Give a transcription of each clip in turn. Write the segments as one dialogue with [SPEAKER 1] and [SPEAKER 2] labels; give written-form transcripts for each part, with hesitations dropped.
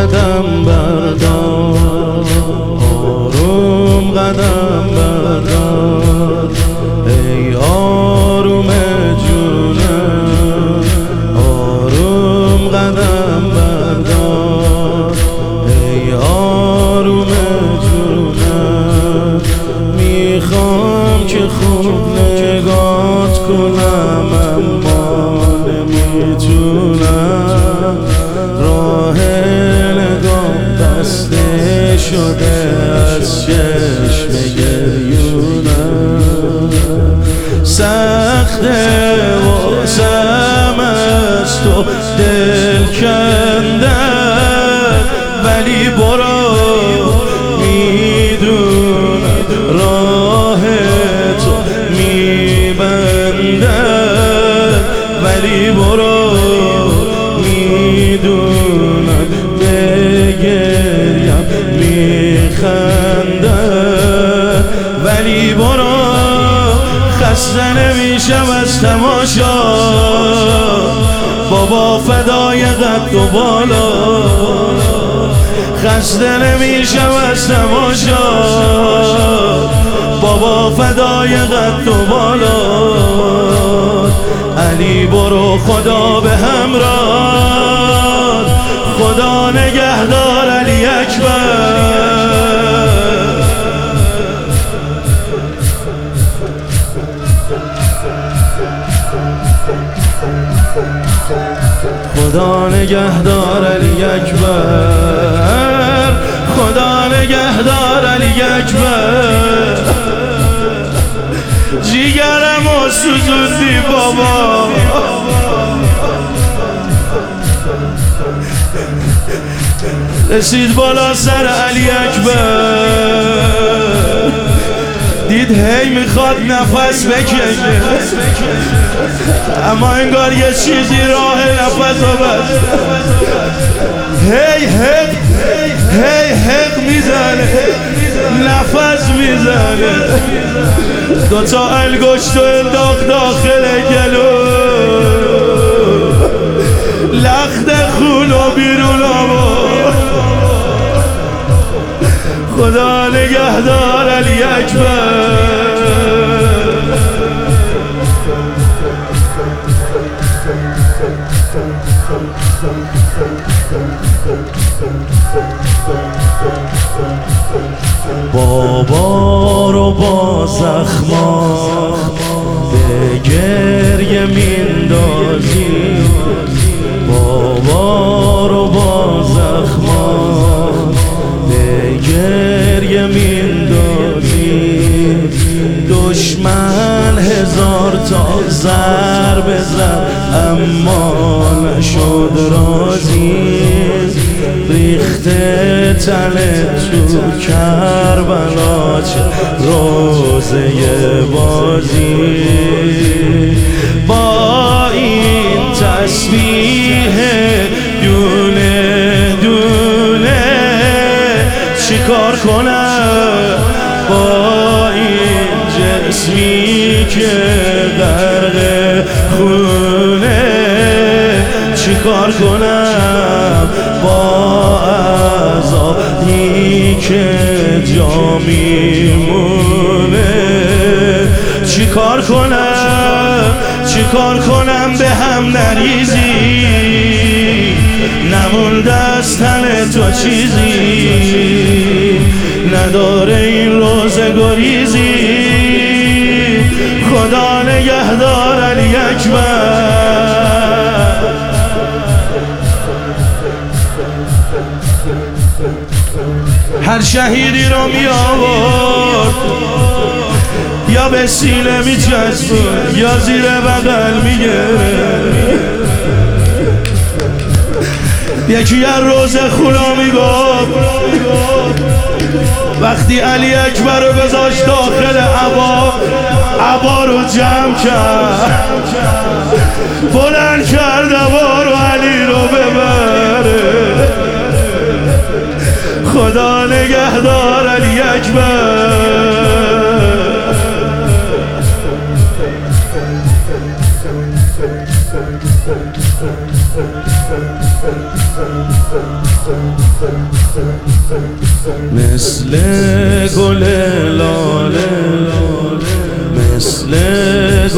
[SPEAKER 1] قدم بردار، آروم قدم بردار، ای آروم جونم، آروم قدم بردار، ای آروم جونم. میخوام که خوب نگات کنم اما نمیتونم، راه نگام بسته شده از چشم گریونم. سخته واسم از تو دل کندن، ولی برو میدونم راه تو میبندن، ولی برو میدونم بگریم میخندن، ولی برو. خسته نمیشم از تماشا، بابا فدای قد و بالا. خسته نمیشم از تماشا، بابا فدای قد و بالا. علی برو خدا به همراه، خدا نگهدار علی اکبر. خدا نگهدار علی اکبر، خدا نگهدار علی اکبر. جیگرمو سوزوندی بابا، رسید بالا سر علی اکبر، دید هی میخواد نفس بکشه، اما انگار یه چیزی راه نفس رو بست. هی حق هی حق میزنه، نفس میزنه. دوتا انگشت رو انداخت داخل گلو، لخت خون و بیرون آورد. خدا نگهدار علی اکبر. بابا رو با زخما به گریه میندازی، بابا رو با زخما به گریه میندازی. دشمن هزار تا ضربه زد اما نشد راضی، ریخته تنت تو کربلا چه روزه بازی. با این تسبیح دونه دونه چیکار کنم، با این جسمی که غرق خونه چیکار کنم، با عذابی که جا میمونه چیکار کنم، چیکار کنم به هم نریزی، نمونده از تن تو چیزی، نداره این روزه گریزی. خدا نگهدار علی اکبر. هر شهیدی رو می آورد، یا به سینه می چسبون یا زیر بغل می گرفت. یکی از روز خدا می گفت وقتی علی اکبر رو گذاشت داخل عبا رو جمع کرد، بلند کرد عبا رو علی رو ببره. خدا نگهدار علی اکبر.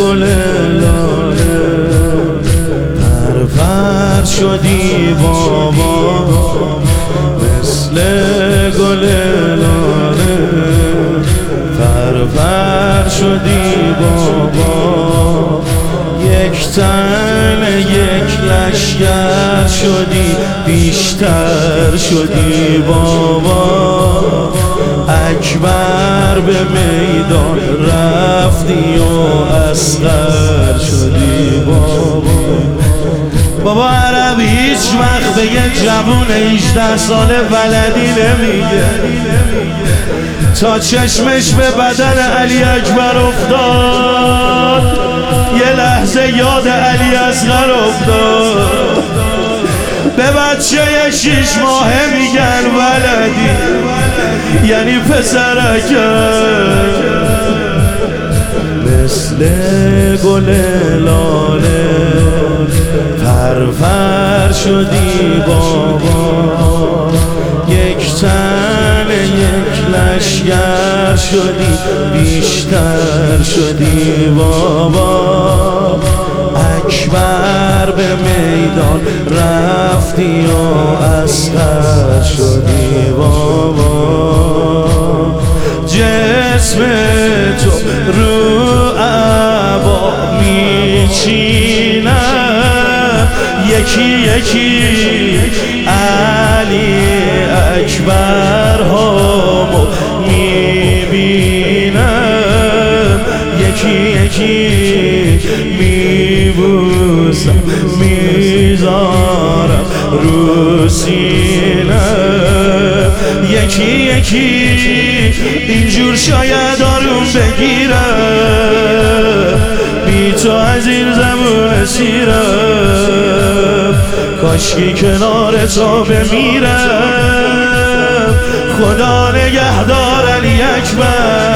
[SPEAKER 1] گل لاله پرپر شدی بابا مثل گل لاله پرپر شدی بابا یک تن یک لشگر شدی بیشتر شدی بابا اکبر به میدان رفتی و اصغر شدی بابا عربی هیچ وقت به یه جوون 18 ساله بلدی نمیگه تا چشمش به بدن علی اکبر افتاد یه لحظه یاد علی اصغر افتاد به بچه 6 ماهه میگن ولدی یعنی پسرکه مثل گل لاله پرپر شدی بابا یک تن یک لشگر شدی بیشتر شدی بابا اکبر به میدان رفتی و اصغر شدی بابا جسم تو رو عبا میچینم یکی یکی علی اکبر هامو میبینم یکی یکی میبوسم میذارم رو سینم یکی یکی اینجور شاید آروم بگیرم بی تو از این زمان سیرم کاشکی کنار تو بمیرم خدا نگهدار علی اکبر